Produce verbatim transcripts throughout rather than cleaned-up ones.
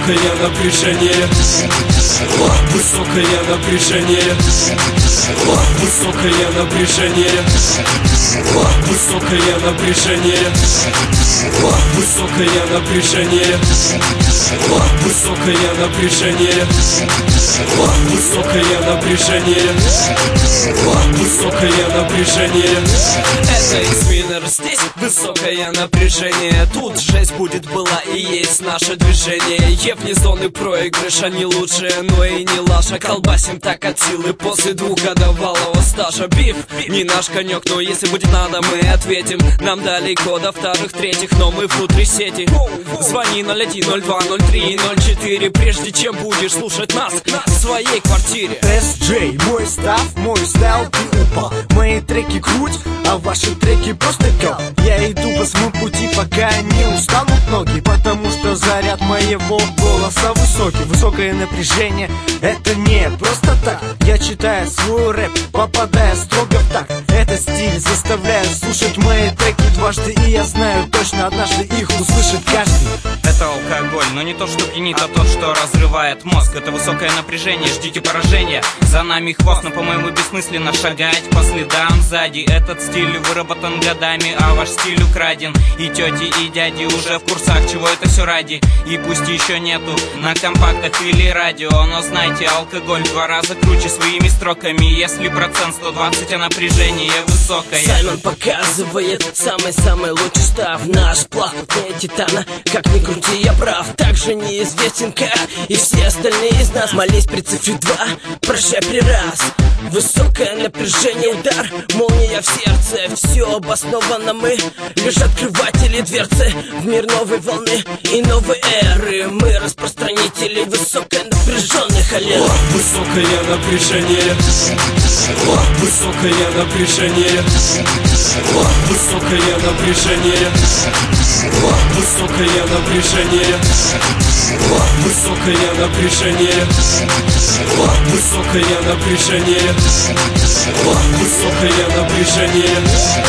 Высокое напряжение, высокое напряжение, высокое напряжение, высокое напряжение, высокое напряжение, высокое напряжение, высокое напряжение, высокое напряжение. Это X-Winner, здесь высокое напряжение. Тут жесть будет, была и есть наше движение. Ебни зоны проигрыша не лучшие, но и не лаша. Колбасим так от силы после двухгодовалого стажа. Биф не наш конек, но если будет надо, мы ответим. Нам далеко до вторых, третьих, но мы внутри сети. Звони ноль один ноль два ноль три ноль четыре, прежде чем будешь слушать нас в своей квартире. эс джей, мой став, мой стайл, ты упал. Мои треки круть, а ваши треки просто кал. Я иду по своему пути, пока не устанут ноги, потому что заряд моего голоса высокий. Высокое напряжение, это не просто так. Я читаю свой рэп, попадая строго в такт. Этот стиль заставляет слушать мои треки дважды, и я знаю точно, однажды их услышит каждый. Это алкоголь, но не то, что пьянит, а тот, что разрывает мозг. Это высокое напряжение, ждите поражения. За нами хвост, но, по-моему, бессмысленно шагать по следам сзади. Этот стиль выработан годами, а ваш стиль украден. И тети, и дяди уже в курсах, чего это все ради. И пусть еще нету на компактах или радио, но знайте, алкоголь в два раза круче своими строками. Если процент сто двадцать, а напряжение высокое. Саймон показывает самый-самый лучший став. Наш плав плотнее титана, как ни крути, я прав. Также неизвестен, как и все остальные из нас. Молись при цифре два, прощай при раз. Высокое напряжение, удар, молния в сердце. Все обосновано, мы лишь открыватели дверцы в мир новой волны и новой эры. Мы распространители высоконапряженных аллер. Высокое напряжение, высокое напряжение, высокое напряжение, высокое напряжение, высокое напряжение, высокое напряжение, высокое напряжение,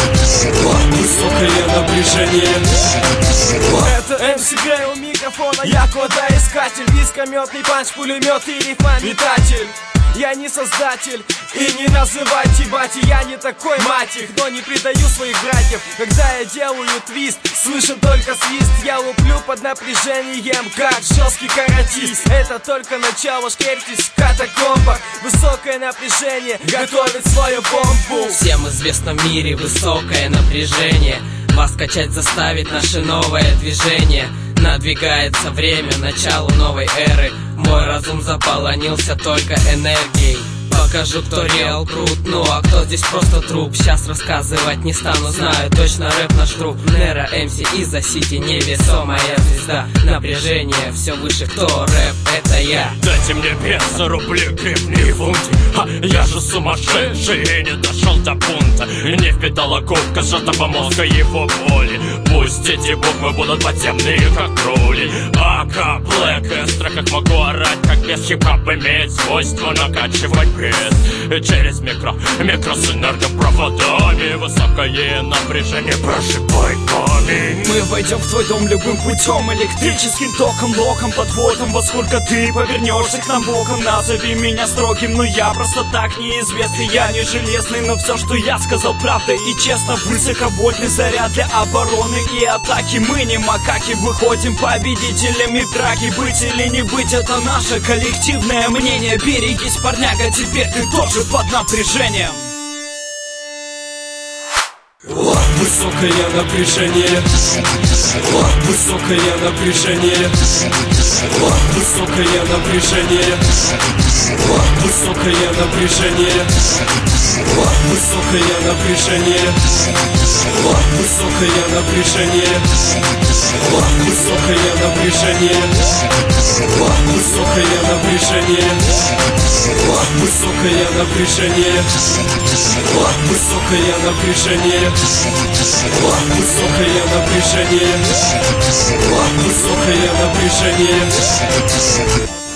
высокое напряжение. Это эм си Грей у микрофона, я кодоискатель, дискометный панч, пулемет и рифма-метатель. Я не создатель, и не называйте бати. Я не такой мать их, но не предаю своих братьев. Когда я делаю твист, слышен только свист. Я луплю под напряжением, как жесткий каратист. Это только начало, шкертись в катакомбах. Высокое напряжение готовит свою бомбу. Всем известно в мире высокое напряжение. Вас качать заставит наше новое движение. Надвигается время, начало новой эры. Мой разум заполонился только энергией. Покажу, кто реал крут, ну а кто здесь просто труп. Сейчас рассказывать не стану, знаю точно рэп наш труп. Нера, эм си и за Сити невесомая звезда. Напряжение все выше, кто рэп, это я. Дайте мне песо, рубли, гривны и фунты. А я же сумасшедший и не дошел до бунта. Не впитал окурка сжатого мозга его боли. Пусть эти буквы будут подземные, как рули. Ака, блэк, в строках могу орать, как без хип-хоп иметь свойство накачивать пресс. Через микро, микро с энергопроводами. Высокое напряжение прошибает нами. Мы войдем в твой дом любым путем, электрическим током, локом, подводом. Во сколько ты повернешься к нам боком. Назови меня строгим, но я просто так неизвестный. Я не железный, но все, что я сказал, правда и честно. Высоковольтный заряд для обороны и атаки. Мы не макаки, выходим победителями в драке. Быть или не быть, это наше коллективное мнение. Берегись, парняга, теперь ты тоже под напряжением. Высокое напряжение, высокое напряжение, высокое напряжение, высокое напряжение, высокое напряжение, высокое напряжение, высокое напряжение, высокое напряжение, высокое напряжение, высокое напряжение, высокое напряжение, высокое напряжение.